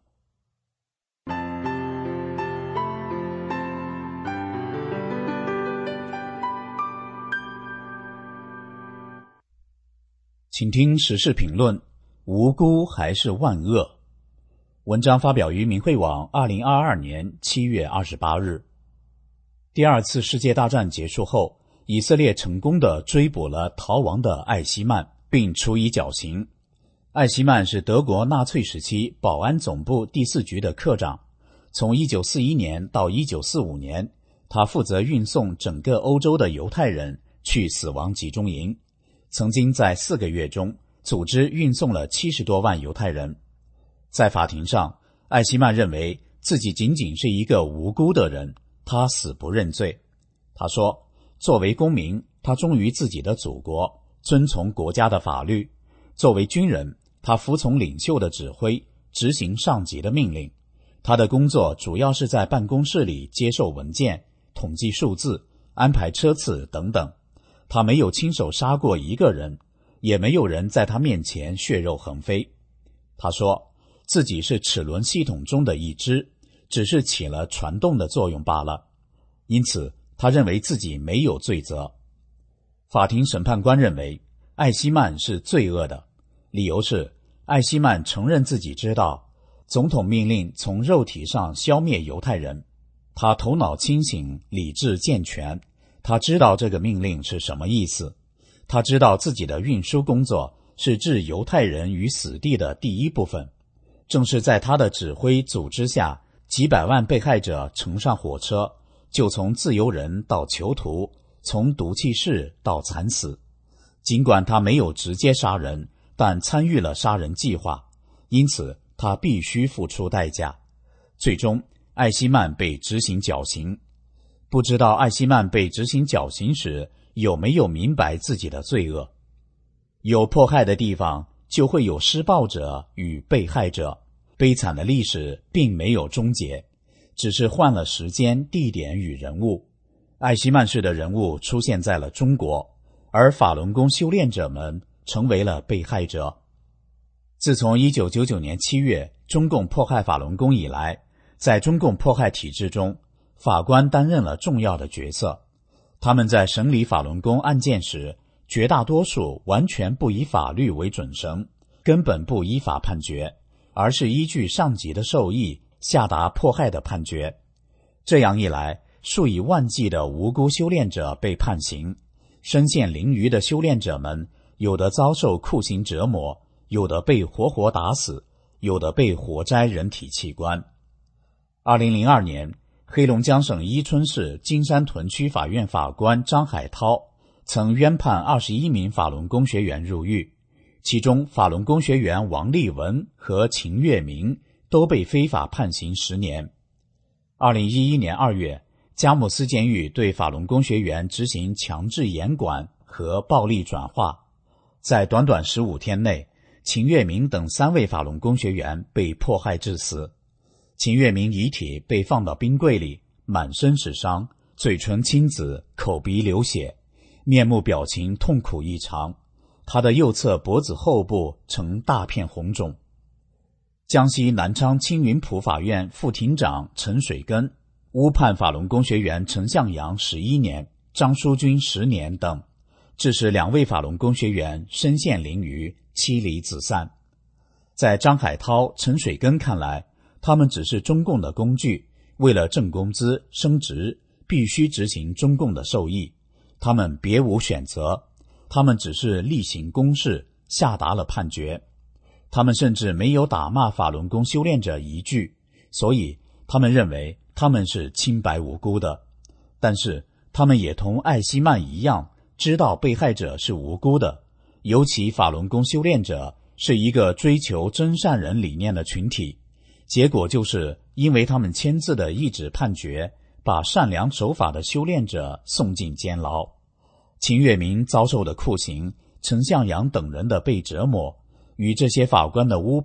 [SPEAKER 7] 请听时事评论：无辜还是万恶？文章发表于明慧网2022年7月28日。第二次世界大战结束后，以色列成功地追捕了逃亡的艾希曼，并处以绞刑。艾希曼是德国纳粹时期保安总部第4局的科长，从1941年到1945年，他负责运送整个欧洲的犹太人去死亡集中营。曾经在4个月中组织运送了70多万犹太人。在法庭上，艾希曼认为自己仅仅是一个无辜的人，他死不认罪。他说，作为公民，他忠于自己的祖国，遵从国家的法律；作为军人，他服从领袖的指挥，执行上级的命令。他的工作主要是在办公室里接受文件、统计数字、安排车次等等。他没有亲手杀过一个人，也没有人在他面前血肉横飞。他说，自己是齿轮系统中的一支，只是起了传动的作用罢了。因此，他认为自己没有罪责。法庭审判官认为，艾希曼是罪恶的，理由是艾希曼承认自己知道总统命令从肉体上消灭犹太人，他头脑清醒，理智健全。他知道这个命令是什么意思，他知道自己的运输工作是置犹太人于死地的第一部分。正是在他的指挥组织下，几百万被害者乘上火车，就从自由人到囚徒，从毒气室到惨死。尽管他没有直接杀人，但参与了杀人计划，因此他必须付出代价。最终，艾希曼被执行绞刑。不知道艾希曼被执行绞刑时有没有明白自己的罪恶。有迫害的地方就会有施暴者与被害者，悲惨的历史并没有终结，只是换了时间、地点与人物。艾希曼式的人物出现在了中国，而法轮功修炼者们成为了被害者。自从1999年7月中共迫害法轮功以来，在中共迫害体制中，法官担任了重要的角色。他们在审理法轮功案件时，绝大多数完全不以法律为准绳，根本不依法判决，而是依据上级的授意下达迫害的判决。这样一来，数以万计的无辜修炼者被判刑，身陷囹圄的修炼者们，有的遭受酷刑折磨，有的被活活打死，有的被活摘人体器官。2002年，黑龙江省伊春市金山屯区法院法官张海涛曾冤判21名法轮功学员入狱，其中法轮功学员王立文和秦月明都被非法判刑10年。2011年2月，佳木斯监狱对法轮功学员执行强制严管和暴力转化，在短短15天内，秦月明等3位法轮功学员被迫害致死。秦月明遗体被放到冰柜里，满身是伤，嘴唇青紫，口鼻流血，面目表情痛苦异常。他的右侧脖子后部呈大片红肿。江西南昌青云浦法院副庭长陈水根诬判法轮功学员陈向阳11年、张书军10年等，致使2位法轮功学员身陷囹圄，妻离子散。在张海涛、陈水根看来，他们只是中共的工具，为了挣工资、升职，必须执行中共的授意，他们别无选择，他们只是例行公事，下达了判决。他们甚至没有打骂法轮功修炼者一句，所以他们认为他们是清白无辜的。但是他们也同艾希曼一样，知道被害者是无辜的，尤其法轮功修炼者是一个追求真善人理念的群体。结果就是因为他们签字的一纸判决，把善良守法的修炼者送进监牢。秦月明遭受的酷刑，陈向阳等人的被折磨，与这些法官的诬判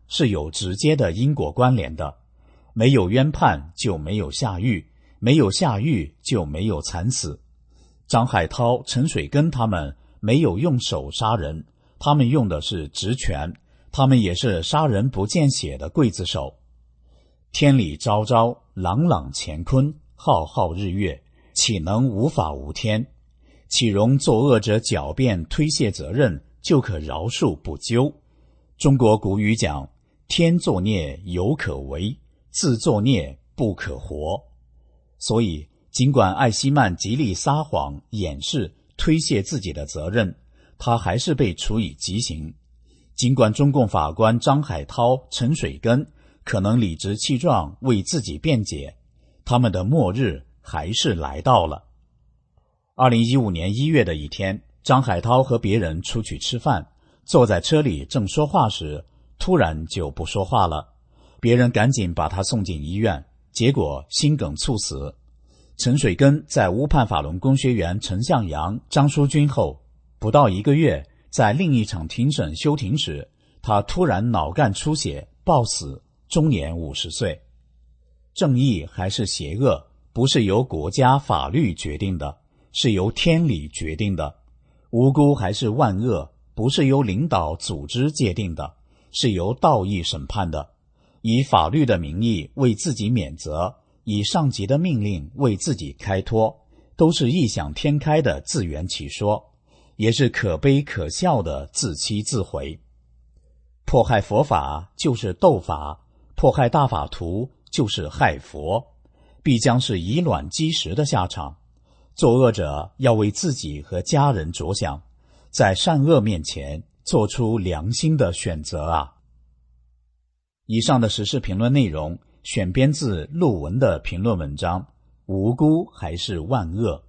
[SPEAKER 7] 是有直接的因果关联的。没有冤判就没有下狱，没有下狱就没有惨死。张海涛、陈水根他们没有用手杀人，他们用的是职权，他们也是杀人不见血的刽子手。天理昭昭，朗朗乾坤，浩浩日月，岂能无法无天？岂容作恶者狡辩推卸责任，就可饶恕不究？中国古语讲，天作孽犹可为，自作孽不可活。所以尽管艾希曼极力撒谎掩饰推卸自己的责任，他还是被处以极刑。尽管中共法官张海涛、陈水根可能理直气壮为自己辩解，他们的末日还是来到了。2015年1月的一天，张海涛和别人出去吃饭，坐在车里正说话时，突然就不说话了。别人赶紧把他送进医院，结果心梗猝死。陈水根在乌畔法轮功学员陈向阳、张淑君后，不到1个月，在另一场庭审休庭时，他突然脑干出血暴死，终年50岁。正义还是邪恶，不是由国家法律决定的，是由天理决定的。无辜还是万恶，不是由领导组织界定的，是由道义审判的。以法律的名义为自己免责，以上级的命令为自己开脱，都是异想天开的自圆其说，也是可悲可笑的自欺自毁。迫害佛法就是斗法，迫害大法图就是害佛，必将是以卵击石的下场。作恶者要为自己和家人着想，在善恶面前做出良心的选择啊！以上的时事评论内容选编自陆文的评论文章《无辜还是万恶》。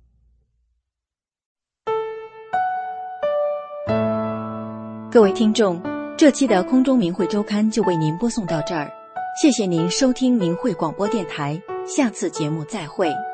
[SPEAKER 4] 各位听众，这期的空中明慧周刊就为您播送到这儿，谢谢您收听明慧广播电台，下次节目再会。